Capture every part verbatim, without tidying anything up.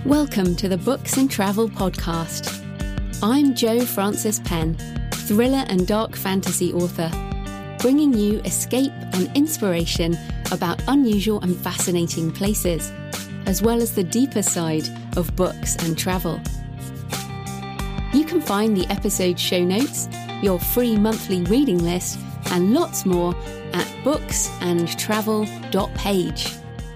Welcome to the Books and Travel Podcast. I'm Jo Frances Penn, thriller and dark fantasy author, bringing you escape and inspiration about unusual and fascinating places, as well as the deeper side of books and travel. You can find the episode show notes, your free monthly reading list, and lots more at books and travel dot page.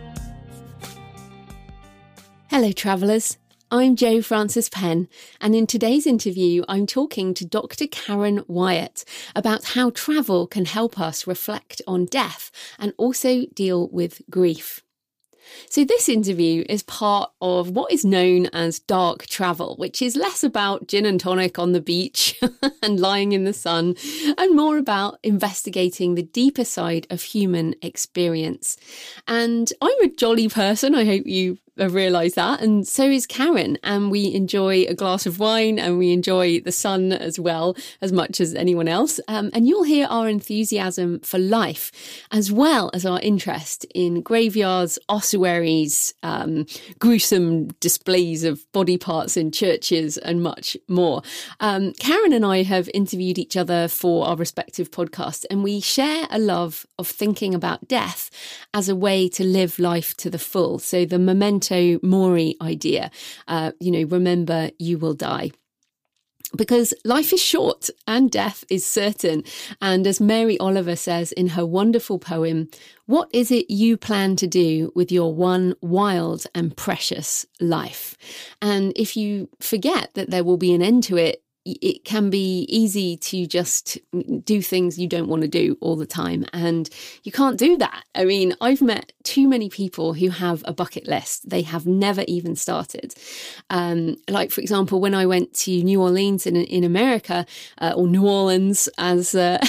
Hello travellers, I'm Jo Frances Penn, and in today's interview I'm talking to Doctor Karen Wyatt about how travel can help us reflect on death and also deal with grief. So this interview is part of what is known as dark travel, which is less about gin and tonic on the beach and lying in the sun, and more about investigating the deeper side of human experience. And I'm a jolly person, I hope you have realised that, and so is Karen, and we enjoy a glass of wine and we enjoy the sun as well as much as anyone else. Um, and you'll hear our enthusiasm for life, as well as our interest in graveyards, ossuaries, um, gruesome displays of body parts in churches, and much more. Um, Karen and I have interviewed each other for our respective podcasts, and we share a love of thinking about death as a way to live life to the full. So the memento mori idea, uh, you know, remember you will die. Because life is short and death is certain. And as Mary Oliver says in her wonderful poem, what is it you plan to do with your one wild and precious life? And if you forget that there will be an end to it, it can be easy to just do things you don't want to do all the time. And you can't do that. I mean, I've met too many people who have a bucket list they have never even started. Um, like, for example, when I went to New Orleans in, in America, uh, or New Orleans, as uh,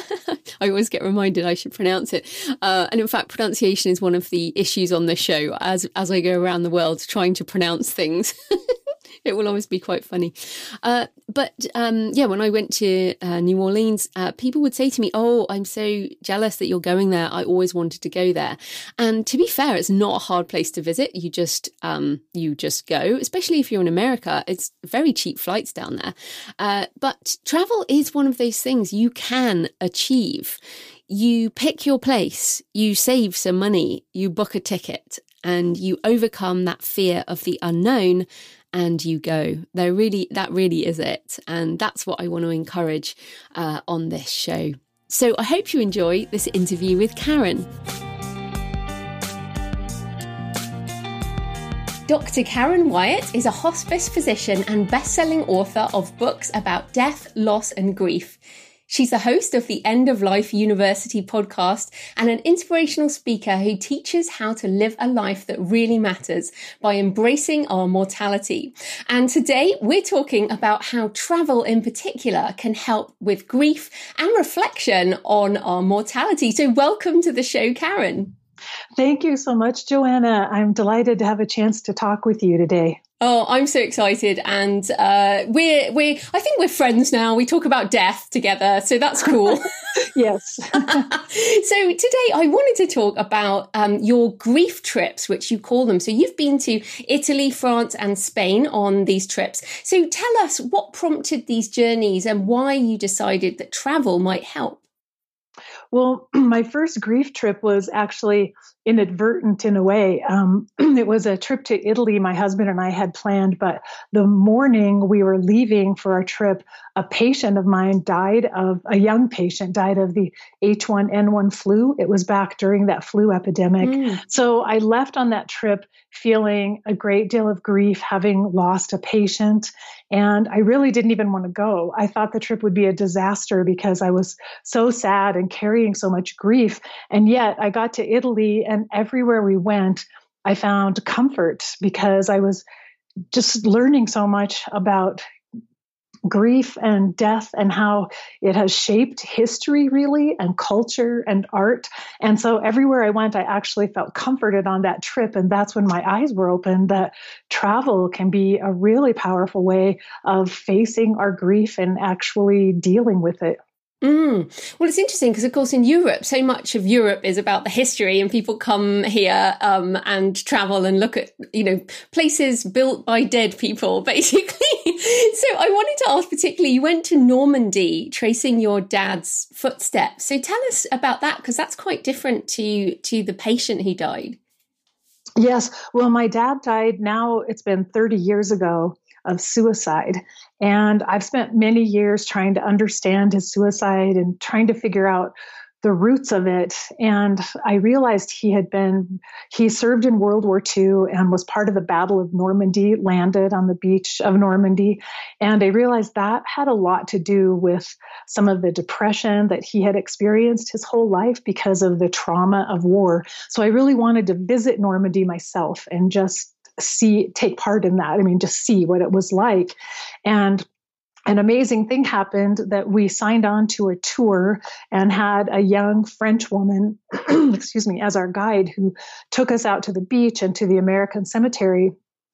I always get reminded I should pronounce it. Uh, and in fact, pronunciation is one of the issues on this show as, as I go around the world trying to pronounce things. It will always be quite funny. Uh, but um, yeah, when I went to uh, New Orleans, uh, people would say to me, oh, I'm so jealous that you're going there. I always wanted to go there. And to be fair, it's not a hard place to visit. You just um, you just go, especially if you're in America. It's very cheap flights down there. Uh, but travel is one of those things you can achieve. You pick your place, you save some money, you book a ticket, and you overcome that fear of the unknown, and you go. There really, that really is it. And that's what I want to encourage uh, on this show. So I hope you enjoy this interview with Karen. Doctor Karen Wyatt is a hospice physician and best-selling author of books about death, loss, and grief. She's the host of the End of Life University podcast and an inspirational speaker who teaches how to live a life that really matters by embracing our mortality. And today we're talking about how travel in particular can help with grief and reflection on our mortality. So welcome to the show, Karen. Thank you so much, Joanna. I'm delighted to have a chance to talk with you today. Oh, I'm so excited. And uh, we're, we're, I think we're friends now. We talk about death together. So that's cool. Yes. So today I wanted to talk about um, your grief trips, which you call them. So you've been to Italy, France, and Spain on these trips. So tell us what prompted these journeys and why you decided that travel might help. Well, my first grief trip was actually inadvertent in a way. Um, it was a trip to Italy my husband and I had planned, but the morning we were leaving for our trip, a patient of mine died of, a young patient died of the H one N one flu. It was back during that flu epidemic. Mm. So I left on that trip feeling a great deal of grief, having lost a patient. And I really didn't even want to go. I thought the trip would be a disaster because I was so sad and carrying so much grief. And yet I got to Italy, and everywhere we went, I found comfort because I was just learning so much about grief and death and how it has shaped history really and culture and art. And so everywhere I went, I actually felt comforted on that trip. And that's when my eyes were opened that travel can be a really powerful way of facing our grief and actually dealing with it. Mm. Well, it's interesting because, of course, in Europe, so much of Europe is about the history, and people come here um, and travel and look at, you know, places built by dead people, basically. So I wanted to ask particularly, you went to Normandy tracing your dad's footsteps. So tell us about that, because that's quite different to to the patient who died. Yes. Well, my dad died now, it's been thirty years ago, of suicide. And I've spent many years trying to understand his suicide and trying to figure out the roots of it. And I realized he had been, he served in World War Two and was part of the Battle of Normandy, landed on the beach of Normandy. And I realized that had a lot to do with some of the depression that he had experienced his whole life because of the trauma of war. So I really wanted to visit Normandy myself and just see, take part in that. I mean, just see what it was like. And an amazing thing happened that we signed on to a tour and had a young French woman, excuse me, as our guide, who took us out to the beach and to the American cemetery.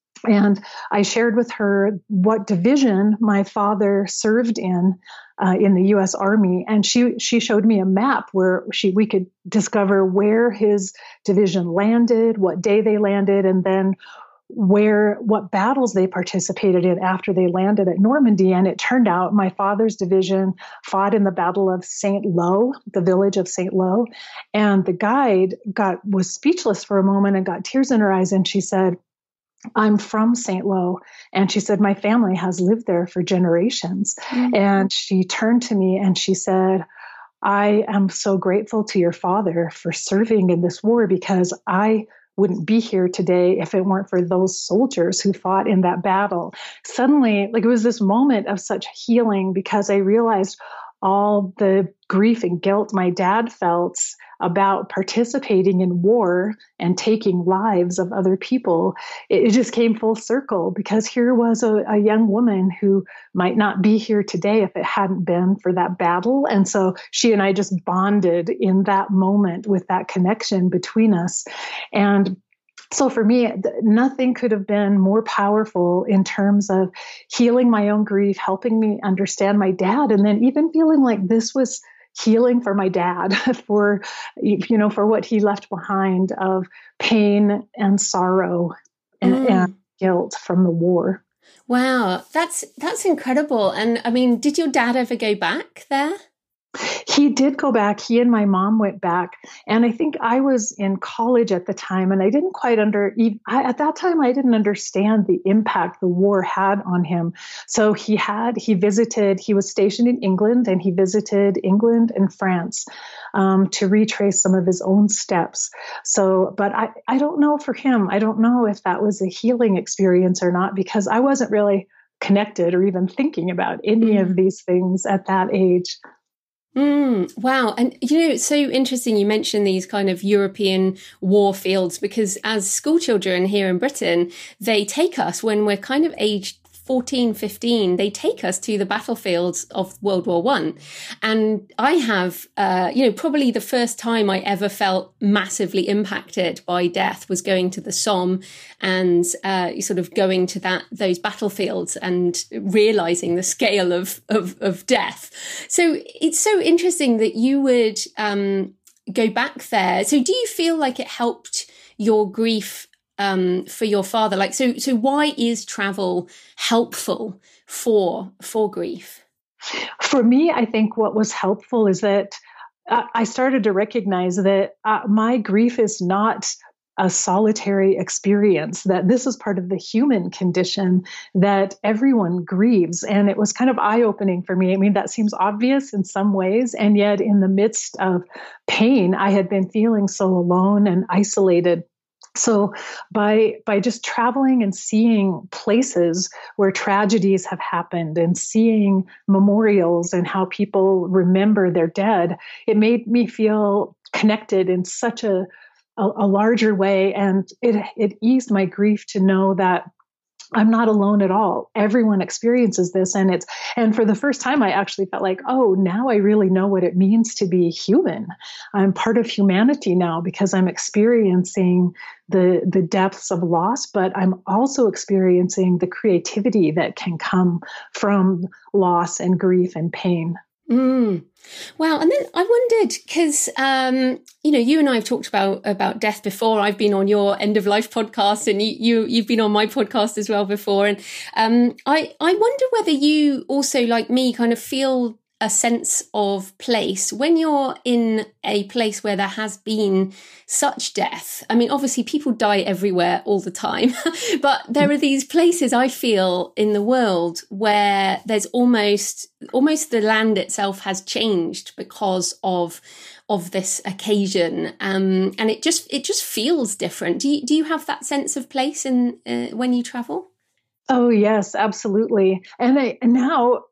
And I shared with her what division my father served in uh, in the U S Army, and she she showed me a map where she we could discover where his division landed, what day they landed, and then where what battles they participated in after they landed at Normandy. And it turned out my father's division fought in the Battle of Saint Lo, the village of Saint Lo. And the guide got was speechless for a moment and got tears in her eyes. And she said, "I'm from Saint Lo." And she said, "My family has lived there for generations." Mm-hmm. And she turned to me and she said, "I am so grateful to your father for serving in this war, because I wouldn't be here today if it weren't for those soldiers who fought in that battle." Suddenly, like, it was this moment of such healing, because I realized all the grief and guilt my dad felt about participating in war and taking lives of other people. It, it just came full circle, because here was a, a young woman who might not be here today if it hadn't been for that battle. And so she and I just bonded in that moment with that connection between us. And so for me, nothing could have been more powerful in terms of healing my own grief, helping me understand my dad, and then even feeling like this was healing for my dad, for, you know, for what he left behind of pain and sorrow and, mm. and guilt from the war. Wow, that's that's incredible. And I mean, did your dad ever go back there? He did go back. He and my mom went back. And I think I was in college at the time, and I didn't quite under, I, at that time, I didn't understand the impact the war had on him. So he had, he visited, he was stationed in England, and he visited England and France um, to retrace some of his own steps. So, but I, I don't know for him, I don't know if that was a healing experience or not, because I wasn't really connected or even thinking about any mm. of these things at that age. Mm, wow. And, you know, it's so interesting you mentioned these kind of European war fields, because as school children here in Britain, they take us when we're kind of aged fourteen, fifteen, they take us to the battlefields of World War One. And I have, uh, you know, probably the first time I ever felt massively impacted by death was going to the Somme and uh, sort of going to that those battlefields and realizing the scale of, of, of death. So it's so interesting that you would um, go back there. So do you feel like it helped your grief Um, for your father? Like, so, so why is travel helpful for, for grief? For me, I think what was helpful is that uh, I started to recognize that uh, my grief is not a solitary experience, that this is part of the human condition, that everyone grieves. And it was kind of eye-opening for me. I mean, that seems obvious in some ways. And yet in the midst of pain, I had been feeling so alone and isolated. So by by just traveling and seeing places where tragedies have happened and seeing memorials and how people remember their dead, it made me feel connected in such a, a, a larger way. And it, it eased my grief to know that I'm not alone at all. Everyone experiences this. And it's, and for the first time, I actually felt like, oh, now I really know what it means to be human. I'm part of humanity now because I'm experiencing the, the depths of loss, but I'm also experiencing the creativity that can come from loss and grief and pain. Mm. Wow. And then I wondered, because, um, you know, you and I have talked about, about death before. I've been on your End of Life podcast, and you, you, you've been on my podcast as well before. And um, I, I wonder whether you also, like me, kind of feel a sense of place when you're in a place where there has been such death. I mean, obviously people die everywhere all the time, but there are these places I feel in the world where there's almost, almost the land itself has changed because of, of this occasion. Um, and it just, it just feels different. Do you, do you have that sense of place in, uh, when you travel? Oh, yes, absolutely. And I, and now,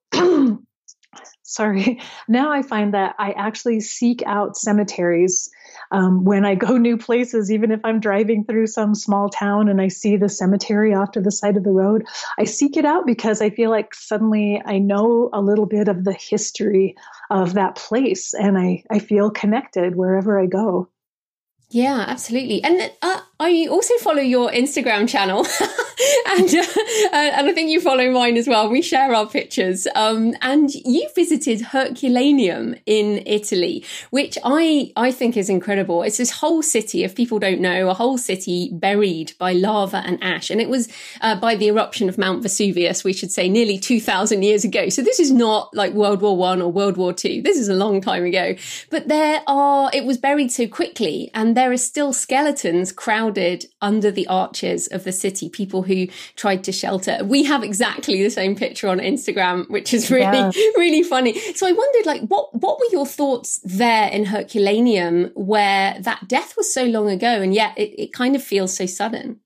Sorry. Now I find that I actually seek out cemeteries um, when I go new places, even if I'm driving through some small town and I see the cemetery off to the side of the road. I seek it out because I feel like suddenly I know a little bit of the history of that place, and I, I feel connected wherever I go. Yeah, absolutely. And uh, I also follow your Instagram channel and, uh, and I think you follow mine as well. We share our pictures. Um, and you visited Herculaneum in Italy, which I, I think is incredible. It's this whole city, if people don't know, a whole city buried by lava and ash. And it was uh, by the eruption of Mount Vesuvius, we should say, nearly two thousand years ago. So this is not like World War One or World War Two. This is a long time ago. But there are, it was buried so quickly, and there are still skeletons crowded under the arches of the city, people who tried to shelter. We have exactly the same picture on Instagram, which is really, yeah. really funny. So I wondered, like, what, what were your thoughts there in Herculaneum, where that death was so long ago, and yet it, it kind of feels so sudden?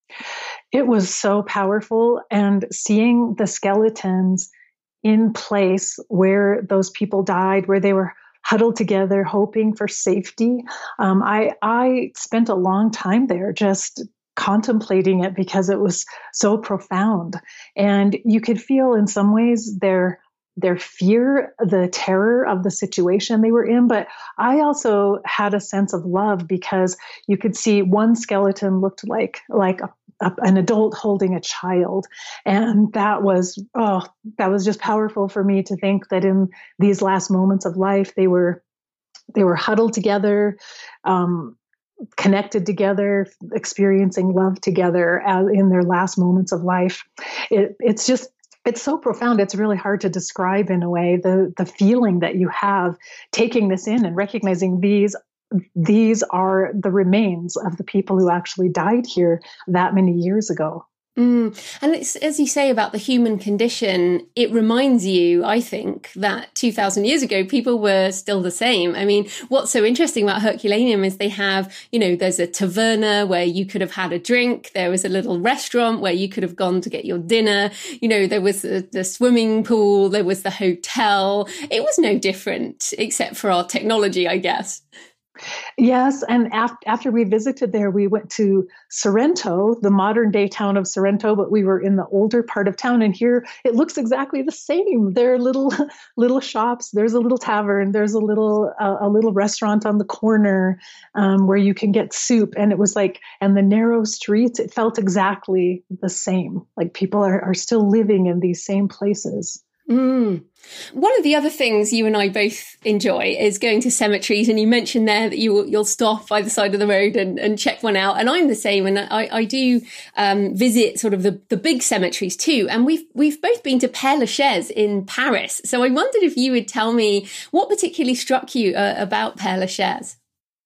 It was so powerful, and seeing the skeletons in place where those people died, where they were huddled together, hoping for safety. Um, I, I spent a long time there just contemplating it because it was so profound. And you could feel in some ways their, their fear, the terror of the situation they were in. But I also had a sense of love because you could see one skeleton looked like, like a an adult holding a child. And that was, oh, that was just powerful for me to think that in these last moments of life, they were, they were huddled together, um, connected together, experiencing love together as in their last moments of life. It, it's just, it's so profound. It's really hard to describe in a way, the, the feeling that you have taking this in and recognizing these These are the remains of the people who actually died here that many years ago. Mm. And it's, as you say about the human condition, it reminds you, I think, that two thousand years ago, people were still the same. I mean, what's so interesting about Herculaneum is they have, you know, there's a taverna where you could have had a drink. There was a little restaurant where you could have gone to get your dinner. You know, there was the, the swimming pool. There was the hotel. It was no different, except for our technology, I guess. Yes. And after, after we visited there, we went to Sorrento, the modern day town of Sorrento, but we were in the older part of town. And here it looks exactly the same. There are little, little shops. There's a little tavern. There's a little, uh, a little restaurant on the corner um, where you can get soup. And it was like, and the narrow streets, it felt exactly the same. Like people are, are still living in these same places. Mm. One of the other things you and I both enjoy is going to cemeteries. And you mentioned there that you, you'll stop by the side of the road and, and check one out. And I'm the same. And I, I do um, visit sort of the, the big cemeteries too. And we've, we've both been to Père Lachaise in Paris. So I wondered if you would tell me what particularly struck you uh, about Père Lachaise.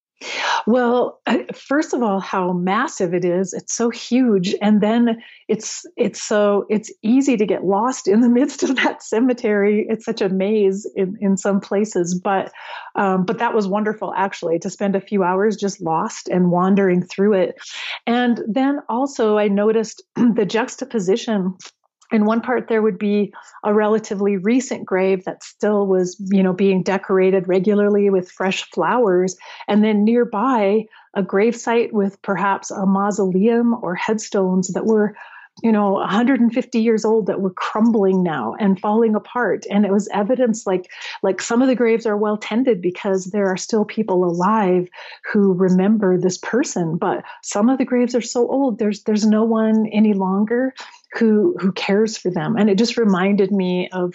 Well, first of all, how massive it is. It's so huge. And then it's, it's so, it's easy to get lost in the midst of that cemetery. It's such a maze in, in some places, but, um, but that was wonderful actually to spend a few hours just lost and wandering through it. And then also I noticed the juxtaposition. In one part, there would be a relatively recent grave that still was, you know, being decorated regularly with fresh flowers. And then nearby, a gravesite with perhaps a mausoleum or headstones that were, you know, one hundred fifty years old that were crumbling now and falling apart. And it was evidence like, like some of the graves are well tended because there are still people alive who remember this person. But some of the graves are so old, there's, there's no one any longer who, who cares for them. And it just reminded me of,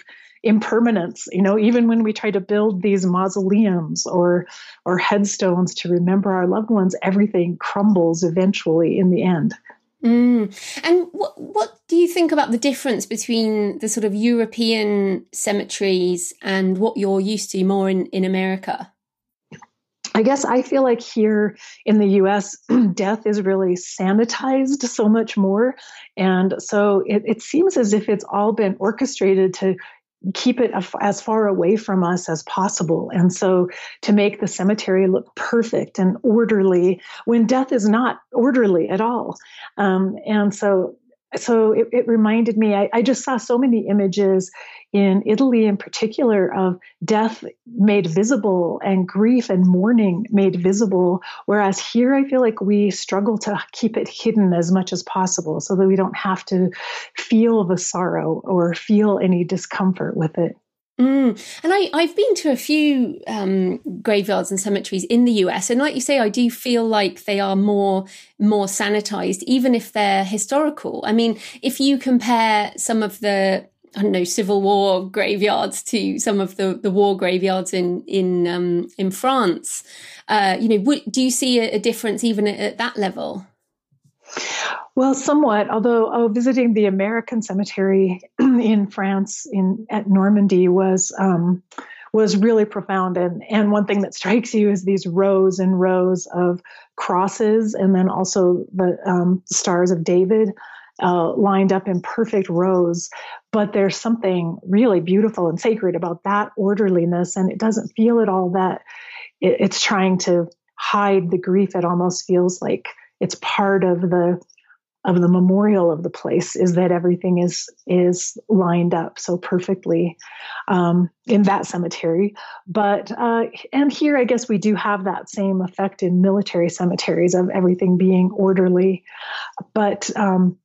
impermanence. You know, even when we try to build these mausoleums or or headstones to remember our loved ones, everything crumbles eventually in the end. Mm. And what what do you think about the difference between the sort of European cemeteries and what you're used to more in, in America? I guess I feel like here in the U S, death is really sanitized so much more. And so it, it seems as if it's all been orchestrated to keep it as far away from us as possible. And so to make the cemetery look perfect and orderly when death is not orderly at all. Um, and so So it, it reminded me, I, I just saw so many images in Italy in particular of death made visible and grief and mourning made visible. Whereas here, I feel like we struggle to keep it hidden as much as possible so that we don't have to feel the sorrow or feel any discomfort with it. Mm. And I, I've been to a few um, graveyards and cemeteries in the U S. And like you say, I do feel like they are more, more sanitized, even if they're historical. I mean, if you compare some of the, I don't know, Civil War graveyards to some of the, the war graveyards in, in, um, in France, uh, you know, would, do you see a, a difference even at, at that level? Well, somewhat, although oh, visiting the American cemetery in France in at Normandy was um, was really profound. And, and one thing that strikes you is these rows and rows of crosses and then also the um, stars of David uh, lined up in perfect rows. But there's something really beautiful and sacred about that orderliness. And it doesn't feel at all that it, it's trying to hide the grief. It almost feels like it's part of the of the memorial of the place is that everything is is lined up so perfectly um, in that cemetery. But uh, and here, I guess we do have that same effect in military cemeteries of everything being orderly. But um,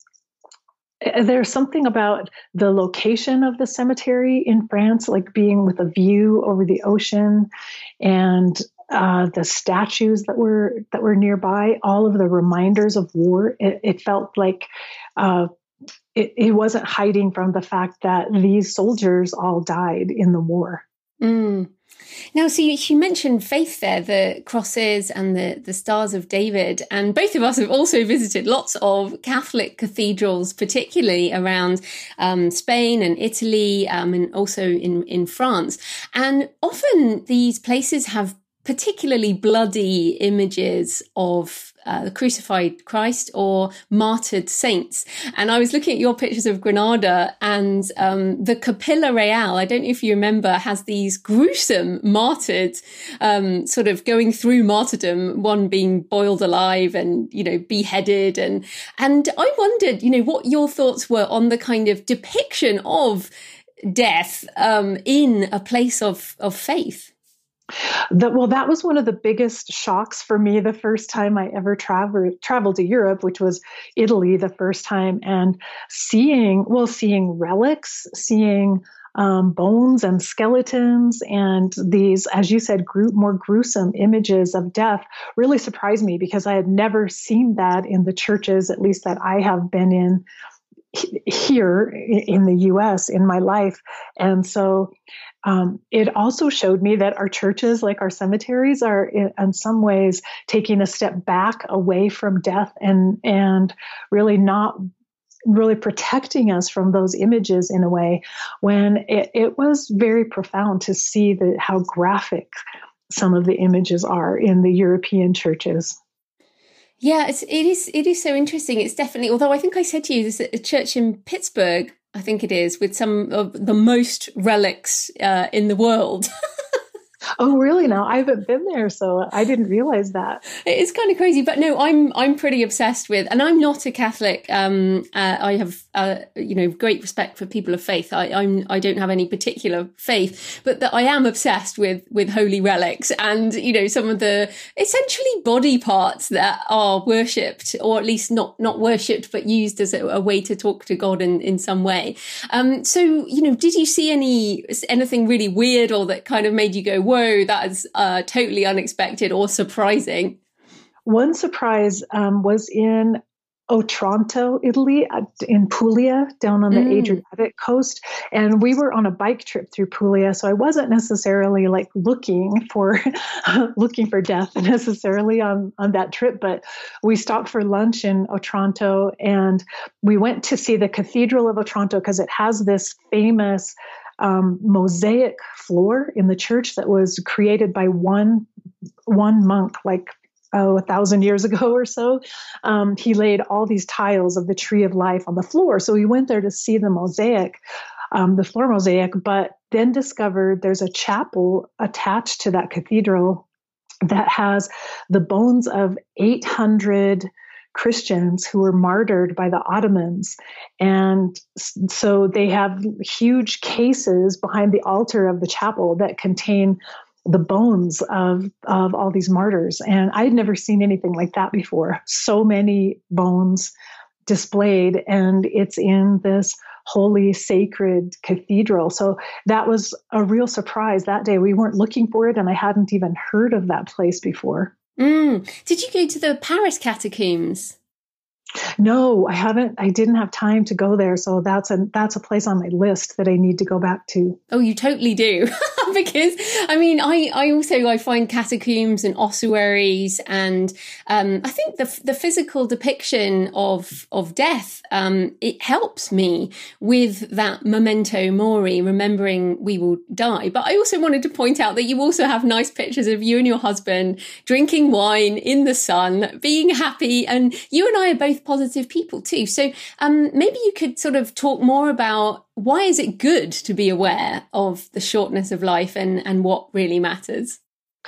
there's something about the location of the cemetery in France, like being with a view over the ocean and Uh, the statues that were that were nearby, all of the reminders of war. It, it felt like uh, it, it wasn't hiding from the fact that these soldiers all died in the war. Mm. Now, so you, you mentioned faith there, the crosses and the, the Stars of David, and both of us have also visited lots of Catholic cathedrals, particularly around um, Spain and Italy, um, and also in, in France. And often these places have particularly bloody images of uh, the crucified Christ or martyred saints. And I was looking at your pictures of Granada, and um, the Capilla Real, I don't know if you remember, has these gruesome martyred, um, sort of going through martyrdom, one being boiled alive and, you know, beheaded. And, and I wondered, you know, what your thoughts were on the kind of depiction of death um, in a place of, of faith. The, well, that was one of the biggest shocks for me the first time I ever traveled traveled to Europe, which was Italy the first time, and seeing, well, seeing relics, seeing um, bones and skeletons, and these, as you said, group, more gruesome images of death really surprised me because I had never seen that in the churches, at least that I have been in here in the U S in my life. And so um, it also showed me that our churches, like our cemeteries, are in, in some ways taking a step back away from death and and really not really protecting us from those images in a way, when it, it was very profound to see the, how graphic some of the images are in the European churches. Yeah, it's, it is. It is so interesting. It's definitely, although I think I said to you, there's a church in Pittsburgh, I think it is, with some of the most relics uh, in the world. Oh, really? Now, I haven't been there, so I didn't realize that. It's kind of crazy, but no, I'm I'm pretty obsessed with, and I'm not a Catholic. Um, uh, I have uh, you know great respect for people of faith. I I'm I don't have any particular faith, but that I am obsessed with with holy relics and you know some of the essentially body parts that are worshipped, or at least not not worshipped, but used as a, a way to talk to God in in some way. Um, so you know, did you see any anything really weird or that kind of made you go, whoa, that is uh, totally unexpected or surprising? One surprise um, was in Otranto, Italy, uh, in Puglia, down on the Mm. Adriatic coast. And we were on a bike trip through Puglia, so I wasn't necessarily like looking for looking for death necessarily on on that trip. But we stopped for lunch in Otranto, and we went to see the Cathedral of Otranto because it has this famous um, mosaic floor in the church that was created by one one monk, like oh, a thousand years ago or so. Um, he laid all these tiles of the tree of life on the floor. So we went there to see the mosaic, um, the floor mosaic, but then discovered there's a chapel attached to that cathedral that has the bones of eight hundred Christians who were martyred by the Ottomans. And so they have huge cases behind the altar of the chapel that contain the bones of, of all these martyrs. And I'd never seen anything like that before. So many bones displayed, and it's in this holy, sacred cathedral. So that was a real surprise that day. We weren't looking for it, and I hadn't even heard of that place before. Mm. Did you go to the Paris catacombs? No, I haven't. I didn't have time to go there. So that's a that's a place on my list that I need to go back to. Oh, you totally do. Because, I mean, I, I also, I find catacombs and ossuaries, and um, I think the the physical depiction of, of death, um, it helps me with that memento mori, remembering we will die. But I also wanted to point out that you also have nice pictures of you and your husband drinking wine in the sun, being happy, and you and I are both positive people too. So um, maybe you could sort of talk more about why is it good to be aware of the shortness of life and, and what really matters?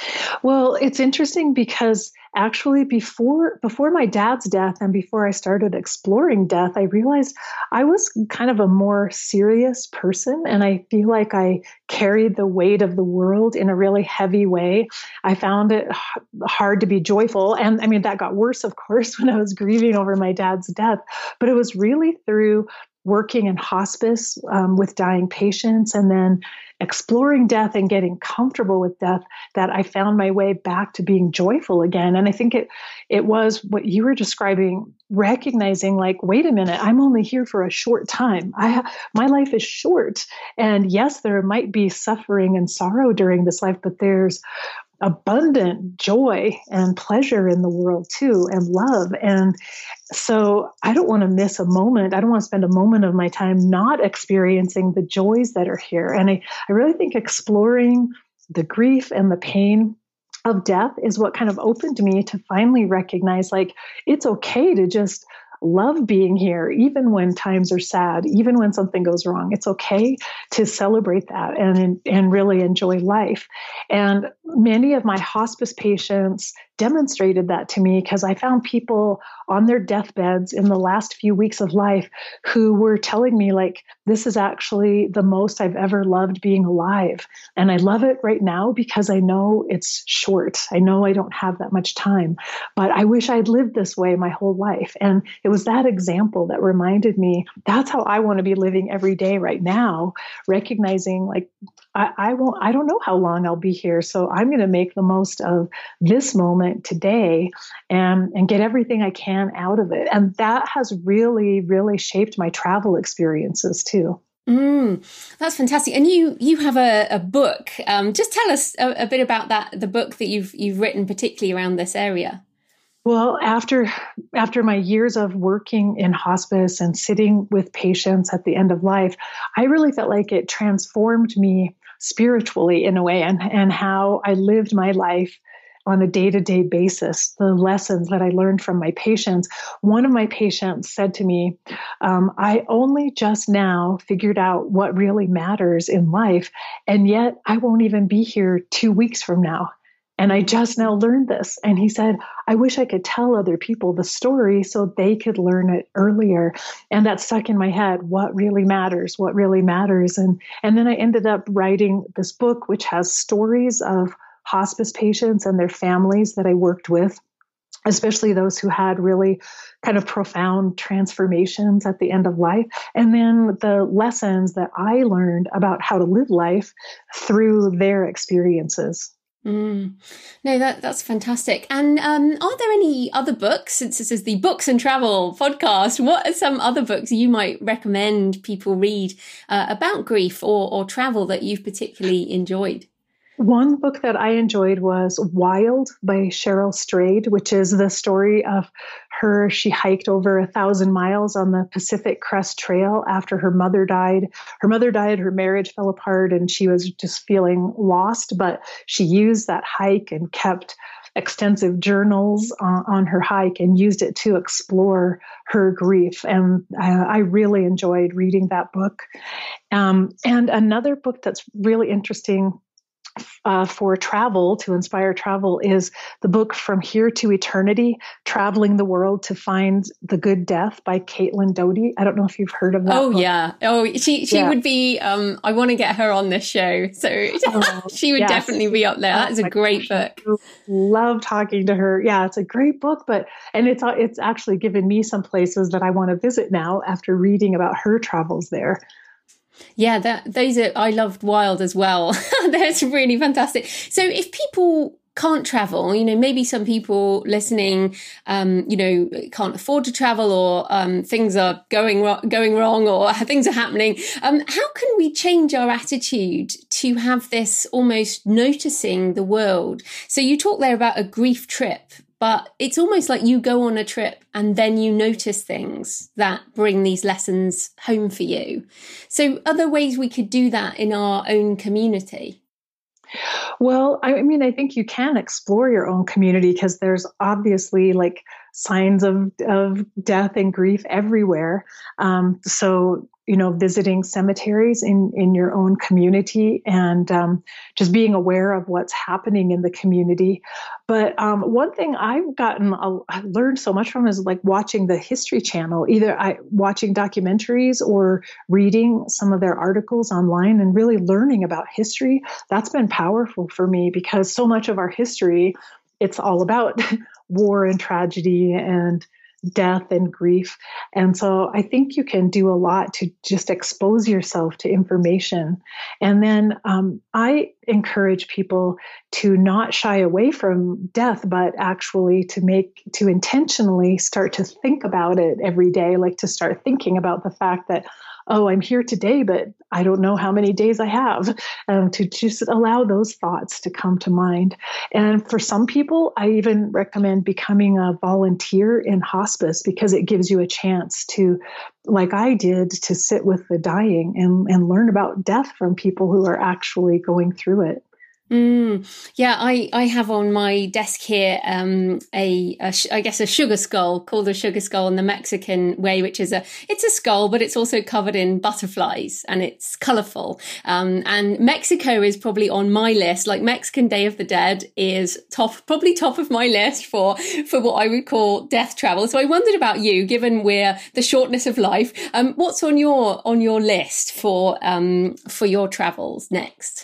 Well, it's interesting because actually before before my dad's death and before I started exploring death, I realized I was kind of a more serious person, and I feel like I carried the weight of the world in a really heavy way. I found it h- hard to be joyful, and I mean that got worse, of course, when I was grieving over my dad's death. But it was really through working in hospice um, with dying patients, and then exploring death and getting comfortable with death, that I found my way back to being joyful again. And I think it it was what you were describing, recognizing like, wait a minute, I'm only here for a short time. I ha- my life is short. And yes, there might be suffering and sorrow during this life, but there's abundant joy and pleasure in the world too, and love. And so I don't want to miss a moment. I don't want to spend a moment of my time not experiencing the joys that are here. And I, I really think exploring the grief and the pain of death is what kind of opened me to finally recognize, like, it's okay to just love being here, even when times are sad, even when something goes wrong. It's okay to celebrate that and, and really enjoy life. And many of my hospice patients demonstrated that to me, because I found people on their deathbeds in the last few weeks of life who were telling me, like, this is actually the most I've ever loved being alive. And I love it right now because I know it's short. I know I don't have that much time, but I wish I'd lived this way my whole life. And it was that example that reminded me that's how I want to be living every day right now, recognizing, like, I, I won't, I don't know how long I'll be here. So I'm going to make the most of this moment today and, and get everything I can out of it. And that has really, really shaped my travel experiences too. Mm, that's fantastic. And you you have a, a book. Um, just tell us a, a bit about that, the book that you've you've written particularly around this area. Well, after after my years of working in hospice and sitting with patients at the end of life, I really felt like it transformed me spiritually in a way, and, and how I lived my life on a day-to-day basis, the lessons that I learned from my patients. One of my patients said to me, um, I only just now figured out what really matters in life, and yet I won't even be here two weeks from now. And I just now learned this. And he said, I wish I could tell other people the story so they could learn it earlier. And that stuck in my head, what really matters, what really matters. And, and then I ended up writing this book, which has stories of hospice patients and their families that I worked with, especially those who had really kind of profound transformations at the end of life. And then the lessons that I learned about how to live life through their experiences. Mm. No, that that's fantastic. And um, are there any other books, since this is the Books and Travel podcast, what are some other books you might recommend people read uh, about grief or, or travel that you've particularly enjoyed? One book that I enjoyed was Wild by Cheryl Strayed, which is the story of her. She hiked over a thousand miles on the Pacific Crest Trail after her mother died. Her mother died, her marriage fell apart, and she was just feeling lost. But she used that hike and kept extensive journals uh, on her hike and used it to explore her grief. And uh, I really enjoyed reading that book. Um, and another book that's really interesting Uh, for travel, to inspire travel, is the book From Here to Eternity, Traveling the World to Find the Good Death by Caitlin Doughty. I don't know if you've heard of that Oh, book. yeah. Oh, she she yeah. would be, um, I want to get her on this show. So oh, she would yes. definitely be up there. That is a great book. I love talking to her. Yeah, it's a great book, but, and it's, it's actually given me some places that I want to visit now after reading about her travels there. Yeah, that those are, I loved Wild as well. That's really fantastic. So if people can't travel, you know, maybe some people listening, um, you know, can't afford to travel, or um, things are going ro- going wrong, or things are happening. Um, how can we change our attitude to have this almost noticing the world? So you talk there about a grief trip, but it's almost like you go on a trip and then you notice things that bring these lessons home for you. So other ways we could do that in our own community? Well, I mean, I think you can explore your own community, because there's obviously like signs of, of death and grief everywhere. Um, so, you know, visiting cemeteries in, in your own community, and um, just being aware of what's happening in the community. But um, one thing I've gotten, a, I learned so much from is like watching the History Channel, either I watching documentaries or reading some of their articles online and really learning about history. That's been powerful for me, because so much of our history, it's all about war and tragedy and death and grief. And so I think you can do a lot to just expose yourself to information. And then um, I encourage people to not shy away from death, but actually to make, to intentionally start to think about it every day, like to start thinking about the fact that, oh, I'm here today, but I don't know how many days I have, um, to just allow those thoughts to come to mind. And for some people, I even recommend becoming a volunteer in hospice, because it gives you a chance to, like I did, to sit with the dying and, and learn about death from people who are actually going through it. Mm, yeah, I, I have on my desk here um, a, a sh- I guess a sugar skull, called a sugar skull in the Mexican way, which is a it's a skull, but it's also covered in butterflies and it's colourful. Um, and Mexico is probably on my list. Like Mexican Day of the Dead is top, probably top of my list for for what I would call death travel. So I wondered about you, given we're the shortness of life. Um, what's on your on your list for um for your travels next?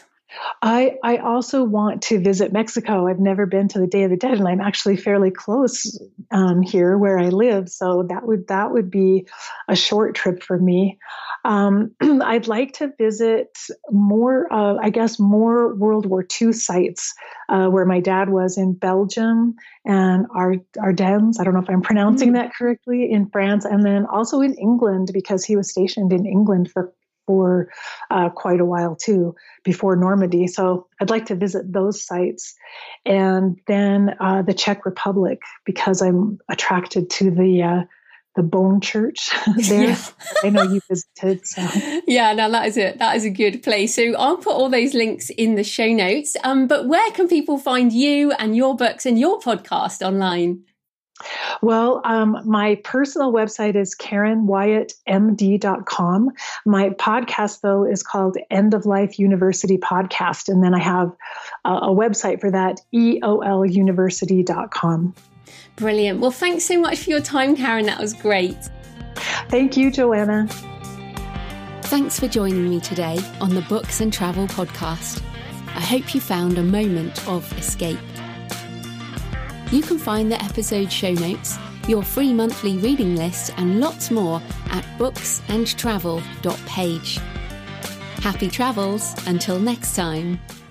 I, I also want to visit Mexico. I've never been to the Day of the Dead, and I'm actually fairly close um, here where I live. So that would that would be a short trip for me. Um, I'd like to visit more, uh, I guess, more World War Two sites uh, where my dad was, in Belgium and Ardennes. I don't know if I'm pronouncing mm-hmm. that correctly, in France, and then also in England, because he was stationed in England for for uh, quite a while too, before Normandy. So I'd like to visit those sites. And then uh, the Czech Republic, because I'm attracted to the uh, the Bone Church there. Yeah. I know you visited. So. Yeah, no, that is it. That is a good place. So I'll put all those links in the show notes. Um, but where can people find you and your books and your podcast online? Well, um, my personal website is Karen Wyatt M D dot com. My podcast, though, is called End of Life University Podcast. And then I have a, a website for that, E O L university dot com. Brilliant. Well, thanks so much for your time, Karen. That was great. Thank you, Joanna. Thanks for joining me today on the Books and Travel podcast. I hope you found a moment of escape. You can find the episode show notes, your free monthly reading list, and lots more at books and travel dot page. Happy travels until next time.